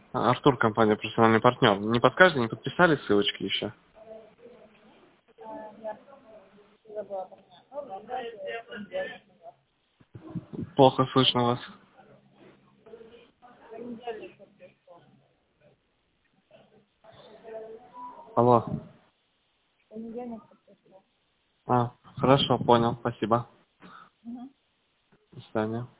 Артур, компания «Профессиональный партнер». Не подскажете, не подписали ссылочки еще? Я забыла понять. Ну, давайте понедельник назад. Плохо слышно вас. Понедельник подпишу. Алло. Понедельник подпишу. Хорошо, понял, спасибо. Угу. До свидания.